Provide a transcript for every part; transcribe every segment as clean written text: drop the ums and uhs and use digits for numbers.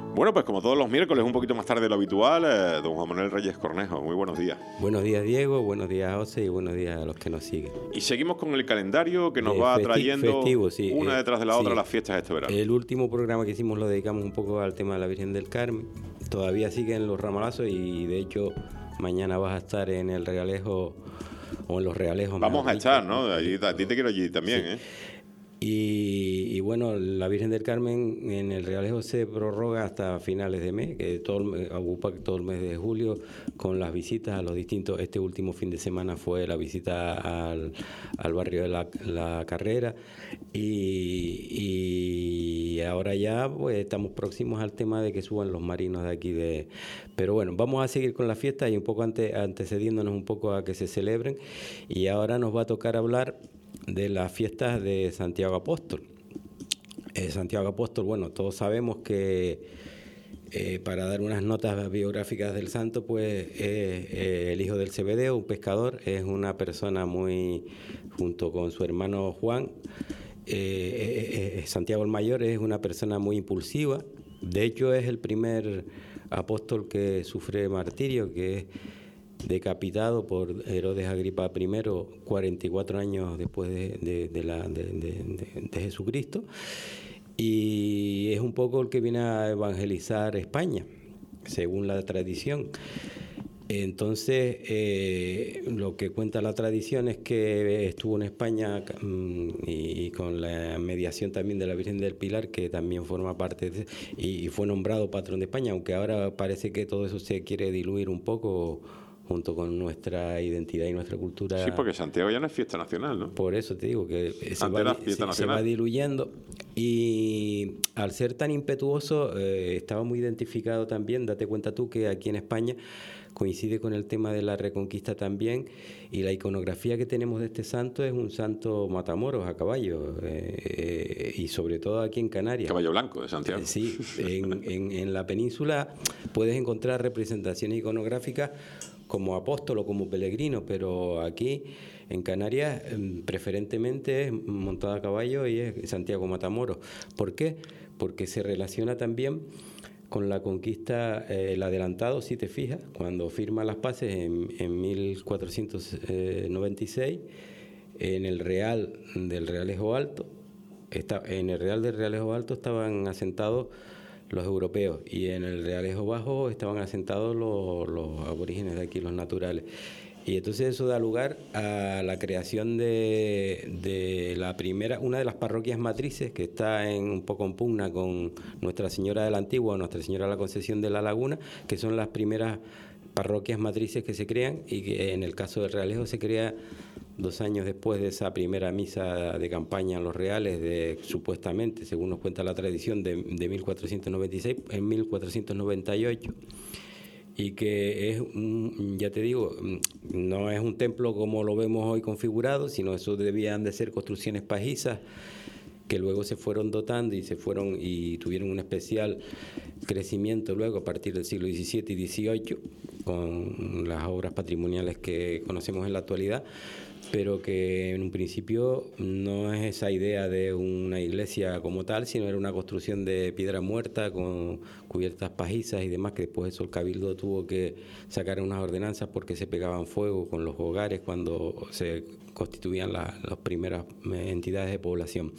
Bueno, pues como todos los miércoles, un poquito más tarde de lo habitual, don Juan Manuel Reyes Cornejo, muy buenos días. Buenos días, Diego, buenos días, José, y buenos días a los que nos siguen. Y seguimos con el calendario que nos va trayendo festivo, sí, una detrás de la otra sí. las fiestas de este verano. El último programa que hicimos lo dedicamos un poco al tema de la Virgen del Carmen. Todavía siguen los ramalazos y de hecho mañana vas a estar en el Regalejo o en los Regalejos. Vamos a estar, ¿no? Allí, a ti te quiero allí también, sí. Y bueno, la Virgen del Carmen en el Regalejo se prorroga hasta finales de mes, que ocupa todo el mes de julio con las visitas a los distintos. Este último fin de semana fue la visita al barrio de la Carrera y ahora ya pues estamos próximos al tema de que suban los marinos de aquí. Pero bueno, vamos a seguir con la fiesta y un poco antecediéndonos un poco a que se celebren, y ahora nos va a tocar hablar de las fiestas de Santiago Apóstol. Santiago Apóstol, bueno, todos sabemos que para dar unas notas biográficas del santo, pues el hijo del Cebedeo, un pescador, es una persona muy, junto con su hermano Juan, Santiago el Mayor es una persona muy impulsiva. De hecho, es el primer apóstol que sufre martirio, que es decapitado por Herodes Agripa I 44 años después de Jesucristo, y es un poco el que viene a evangelizar España, según la tradición. Entonces, lo que cuenta la tradición es que estuvo en España y con la mediación también de la Virgen del Pilar, que también forma parte y fue nombrado patrón de España, aunque ahora parece que todo eso se quiere diluir un poco junto con nuestra identidad y nuestra cultura. Sí, porque Santiago ya no es fiesta nacional, ¿no? Por eso te digo que se va diluyendo, y al ser tan impetuoso estaba muy identificado también. Date cuenta tú que aquí en España coincide con el tema de la Reconquista también, y la iconografía que tenemos de este santo es un santo matamoros a caballo, y sobre todo aquí en Canarias. Caballo blanco de Santiago. Sí, en la península puedes encontrar representaciones iconográficas como apóstol o como peregrino, pero aquí en Canarias preferentemente es montado a caballo y es Santiago Matamoros. ¿Por qué? Porque se relaciona también con la conquista, el adelantado, si te fijas, cuando firma las paces en 1496, en el Real del Realejo Alto. En el Real del Realejo Alto estaban asentados los europeos, y en el Realejo Bajo estaban asentados los aborígenes de aquí, los naturales. Y entonces eso da lugar a la creación de la primera, una de las parroquias matrices, que está un poco en pugna con Nuestra Señora de la Antigua o Nuestra Señora de la Concepción de la Laguna, que son las primeras parroquias matrices que se crean, y que en el caso del Realejo se crea 2 años después de esa primera misa de campaña en los Reales, supuestamente, según nos cuenta la tradición, de 1496, en 1498, y que es, ya te digo, no es un templo como lo vemos hoy configurado, sino eso debían de ser construcciones pajizas que luego se fueron dotando y tuvieron un especial crecimiento luego a partir del siglo XVII y XVIII, con las obras patrimoniales que conocemos en la actualidad, pero que en un principio no es esa idea de una iglesia como tal, sino era una construcción de piedra muerta con cubiertas pajizas y demás, que después eso el Cabildo tuvo que sacar unas ordenanzas porque se pegaban fuego con los hogares cuando se constituían las primeras entidades de población.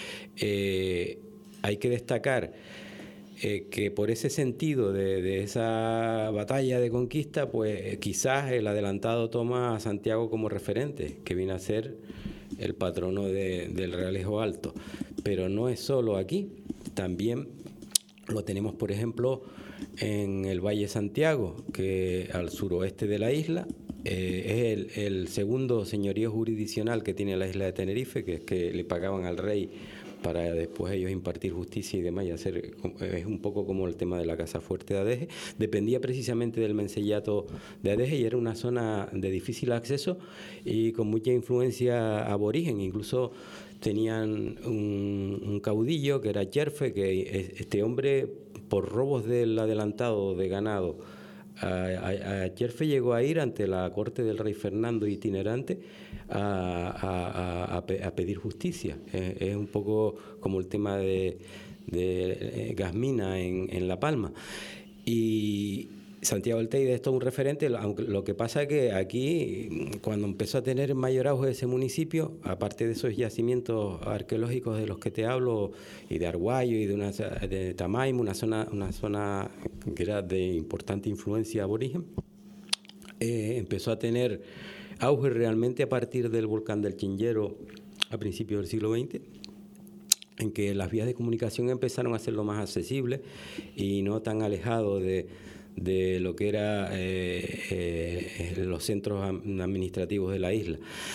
Hay que destacar que por ese sentido de esa batalla de conquista, pues quizás el adelantado toma a Santiago como referente, que viene a ser el patrono del Realejo Alto. Pero no es solo aquí, también lo tenemos, por ejemplo, en el Valle Santiago, que al suroeste de la isla, es el segundo señorío jurisdiccional que tiene la isla de Tenerife, que es que le pagaban al rey para después ellos impartir justicia y demás, y hacer, es un poco como el tema de la Casa Fuerte de Adeje. Dependía precisamente del mencellato de Adeje y era una zona de difícil acceso y con mucha influencia aborigen. Incluso tenían un caudillo que era Yerfe, que este hombre, por robos del adelantado de ganado, a Yerfe llegó a ir ante la corte del rey Fernando itinerante a pedir justicia. Es un poco como el tema de Gasmina en La Palma. Y Santiago del Teide es todo un referente, aunque lo que pasa es que aquí, cuando empezó a tener mayor auge ese municipio, aparte de esos yacimientos arqueológicos de los que te hablo, y de Arguayo y de Tamaimo, una zona que era de importante influencia aborigen, empezó a tener auge realmente a partir del volcán del Chinchero a principios del siglo XX, en que las vías de comunicación empezaron a ser lo más accesibles y no tan alejados de lo que era los centros administrativos de la isla.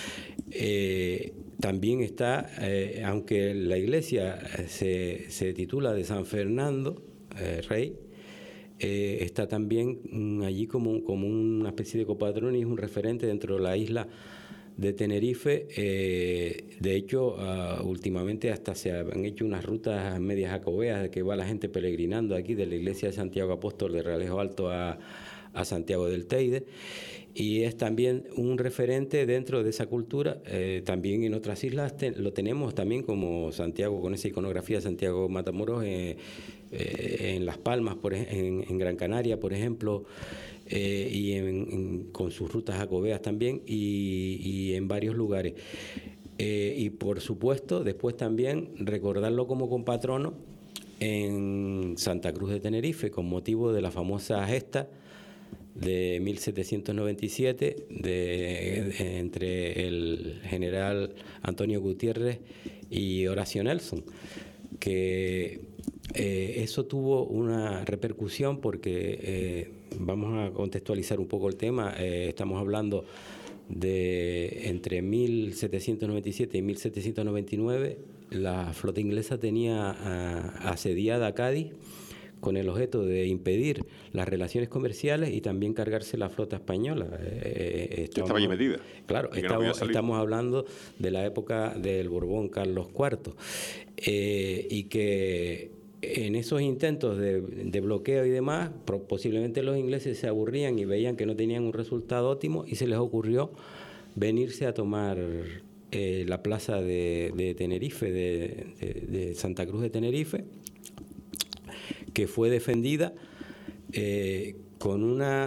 También está, aunque la iglesia se titula de San Fernando, Rey, está también allí como una especie de copatrón y es un referente dentro de la isla de Tenerife. De hecho, últimamente hasta se han hecho unas rutas medias jacobeas de que va la gente peregrinando aquí de la iglesia de Santiago Apóstol de Realejo Alto a Santiago del Teide, y es también un referente dentro de esa cultura. También en otras islas lo tenemos también, como Santiago, con esa iconografía de Santiago Matamoros, en Las Palmas, en Gran Canaria, por ejemplo, y con sus rutas jacobeas también, y en varios lugares. Y por supuesto, después también recordarlo como compatrono en Santa Cruz de Tenerife, con motivo de la famosa gesta de 1797 entre el general Antonio Gutiérrez y Horacio Nelson, que eso tuvo una repercusión porque, vamos a contextualizar un poco el tema, estamos hablando de entre 1797 y 1799, la flota inglesa tenía asediada a Cádiz con el objeto de impedir las relaciones comerciales y también cargarse la flota española. Estaba allí metida. Claro, estamos hablando de la época del Borbón Carlos IV, y que en esos intentos de bloqueo y demás, posiblemente los ingleses se aburrían y veían que no tenían un resultado óptimo y se les ocurrió venirse a tomar la plaza de Tenerife, de Santa Cruz de Tenerife, que fue defendida con una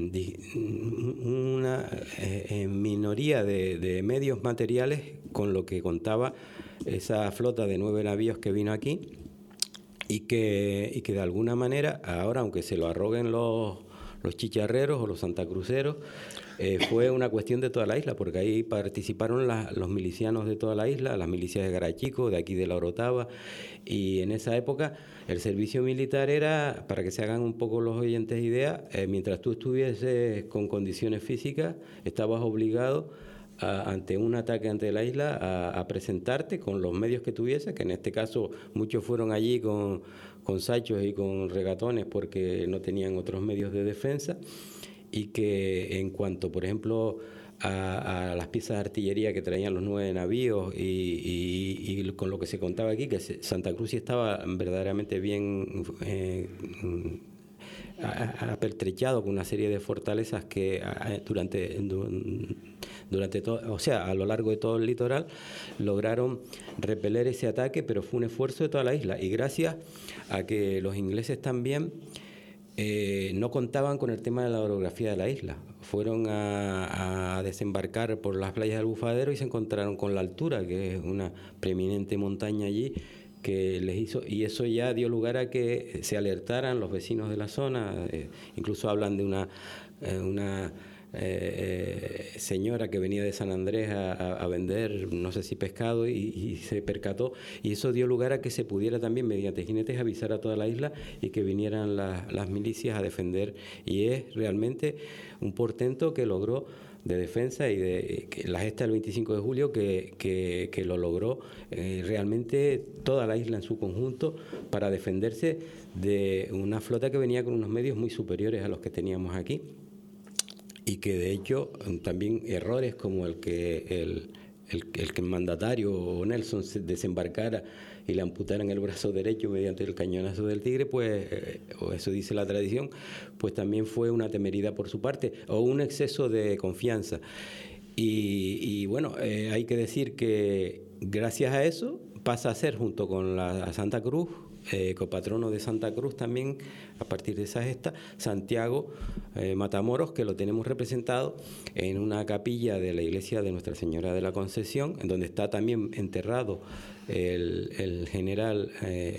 minoría de medios materiales con lo que contaba esa flota de 9 navíos que vino aquí, y que de alguna manera, ahora, aunque se lo arroguen los chicharreros o los santacruceros, fue una cuestión de toda la isla, porque ahí participaron los milicianos de toda la isla, las milicias de Garachico, de aquí de la Orotava, y en esa época el servicio militar era, para que se hagan un poco los oyentes idea, mientras tú estuvieses con condiciones físicas, estabas obligado ante un ataque ante la isla a presentarte con los medios que tuviese, que en este caso muchos fueron allí con sachos y con regatones porque no tenían otros medios de defensa, y que en cuanto, por ejemplo, a las piezas de artillería que traían los 9 navíos y con lo que se contaba aquí, que Santa Cruz sí estaba verdaderamente bien apertrechado con una serie de fortalezas que durante todo, o sea, a lo largo de todo el litoral, lograron repeler ese ataque, pero fue un esfuerzo de toda la isla, y gracias a que los ingleses también no contaban con el tema de la orografía de la isla. Fueron a desembarcar por las playas del Bufadero y se encontraron con la altura, que es una preeminente montaña allí, que les hizo, y eso ya dio lugar a que se alertaran los vecinos de la zona. Incluso hablan de una señora que venía de San Andrés a vender, no sé si pescado, y se percató, y eso dio lugar a que se pudiera también mediante jinetes avisar a toda la isla y que vinieran las milicias a defender, y es realmente un portento que logró de defensa y de la gesta del 25 de julio que lo logró realmente toda la isla en su conjunto para defenderse de una flota que venía con unos medios muy superiores a los que teníamos aquí, y que de hecho también errores como el que el mandatario Nelson se desembarcara y le amputaran el brazo derecho mediante el cañonazo del Tigre, pues, o eso dice la tradición, pues también fue una temeridad por su parte o un exceso de confianza. Y bueno, hay que decir que gracias a eso pasa a ser, junto con la Santa Cruz, copatrono de Santa Cruz también, a partir de esa gesta, Santiago Matamoros, que lo tenemos representado en una capilla de la iglesia de Nuestra Señora de la Concepción, en donde está también enterrado el general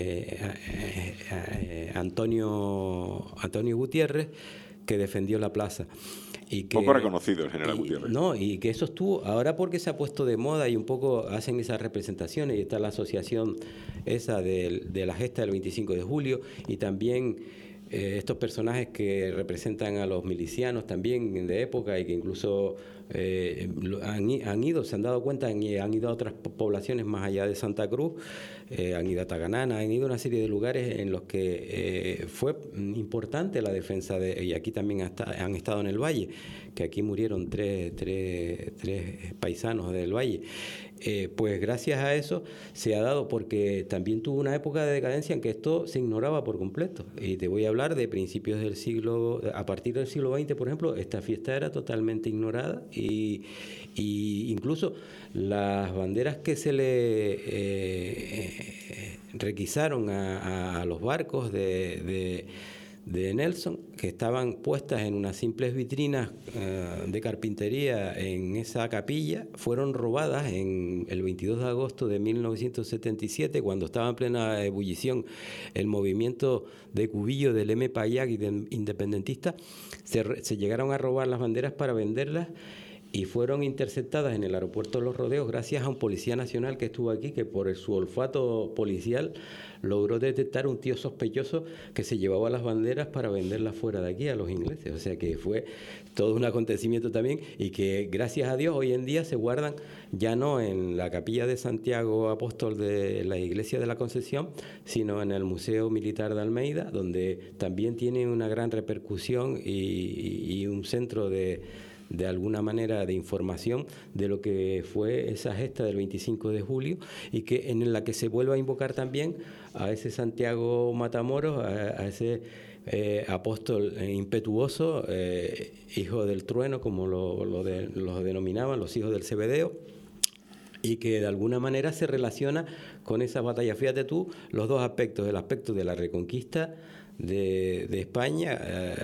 Antonio Gutiérrez, que defendió la plaza. Y que, poco reconocido el general Gutiérrez. No, y que eso estuvo, ahora porque se ha puesto de moda y un poco hacen esas representaciones, y está la asociación esa de la gesta del 25 de julio, y también estos personajes que representan a los milicianos también de época, y que incluso han ido, se han dado cuenta, y han ido a otras poblaciones más allá de Santa Cruz, han ido a Taganana, han ido a una serie de lugares en los que fue importante la defensa y aquí también han estado en el Valle, que aquí murieron tres paisanos del Valle. Pues gracias a eso se ha dado, porque también tuvo una época de decadencia en que esto se ignoraba por completo. Y te voy a hablar de principios del siglo, a partir del siglo XX, por ejemplo, esta fiesta era totalmente ignorada, y incluso las banderas que se le requisaron a los barcos de Nelson, que estaban puestas en unas simples vitrinas de carpintería en esa capilla, fueron robadas en el 22 de agosto de 1977, cuando estaba en plena ebullición el movimiento de Cubillo del M. Payac y de independentista. Se llegaron a robar las banderas para venderlas, y fueron interceptadas en el aeropuerto de Los Rodeos gracias a un policía nacional que estuvo aquí, que por su olfato policial logró detectar un tío sospechoso que se llevaba las banderas para venderlas fuera de aquí a los ingleses. O sea que fue todo un acontecimiento también, y que gracias a Dios hoy en día se guardan ya no en la capilla de Santiago Apóstol de la Iglesia de la Concepción, sino en el Museo Militar de Almeida, donde también tiene una gran repercusión y un centro de alguna manera de información de lo que fue esa gesta del 25 de julio, y que en la que se vuelve a invocar también a ese Santiago Matamoros, a ese apóstol impetuoso, hijo del trueno, como lo denominaban los hijos del Cebedeo, y que de alguna manera se relaciona con esa batalla. Fíjate tú los dos aspectos, el aspecto de la reconquista de España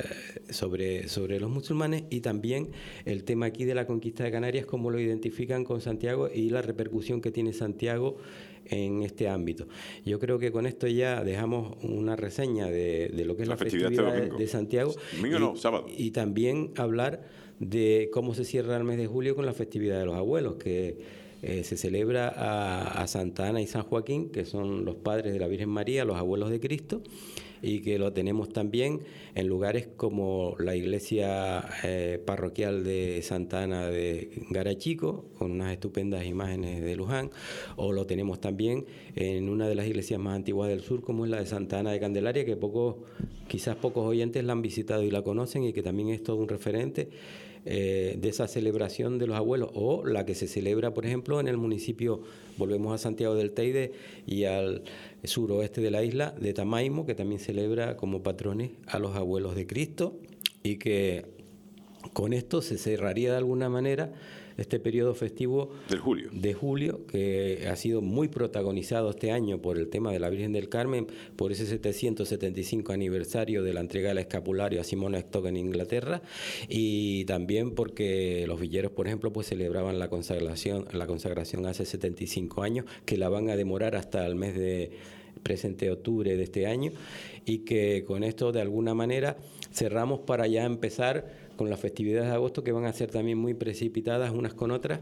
sobre los musulmanes, y también el tema aquí de la conquista de Canarias, cómo lo identifican con Santiago y la repercusión que tiene Santiago en este ámbito. Yo creo que con esto ya dejamos una reseña de lo que es la festividad de Santiago. Domingo no, sábado. Y también hablar de cómo se cierra el mes de julio con la festividad de los abuelos, que se celebra a Santa Ana y San Joaquín, que son los padres de la Virgen María, los abuelos de Cristo, y que lo tenemos también en lugares como la iglesia parroquial de Santa Ana de Garachico, con unas estupendas imágenes de Luján, o lo tenemos también en una de las iglesias más antiguas del sur, como es la de Santa Ana de Candelaria, que quizás pocos oyentes la han visitado y la conocen, y que también es todo un referente de esa celebración de los abuelos, o la que se celebra, por ejemplo, en el municipio, volvemos a Santiago del Teide y al suroeste de la isla de Tamaimo, que también celebra como patrones a los abuelos de Cristo, y que con esto se cerraría de alguna manera este periodo festivo de julio, que ha sido muy protagonizado este año por el tema de la Virgen del Carmen, por ese 775 aniversario de la entrega del escapulario a Simona Stock en Inglaterra, y también porque los villeros, por ejemplo, pues celebraban la consagración hace 75 años, que la van a demorar hasta el mes de presente octubre de este año, y que con esto de alguna manera cerramos para ya empezar con las festividades de agosto, que van a ser también muy precipitadas unas con otras,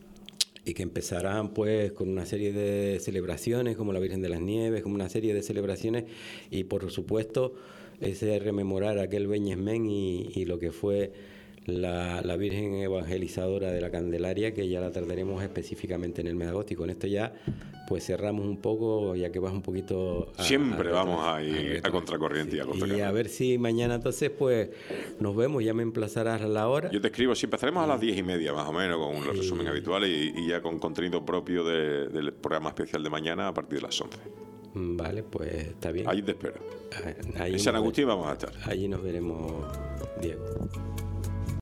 y que empezarán pues con una serie de celebraciones como la Virgen de las Nieves, como una serie de celebraciones, y por supuesto ese rememorar aquel Beñesmén y lo que fue la Virgen Evangelizadora de la Candelaria, que ya la trataremos específicamente en el mes de agosto. Y con esto ya pues cerramos un poco, ya que vas un poquito siempre vamos a ir a contracorriente y a ver si mañana entonces pues nos vemos, ya me emplazarás a la hora. Yo te escribo, si empezaremos a las 10:30 más o menos, con los resumen habituales, y ya con contenido propio del programa especial de mañana a partir de las 11. Vale, pues está bien. Ahí te espero. En San Agustín vamos a estar. Allí nos veremos, Diego.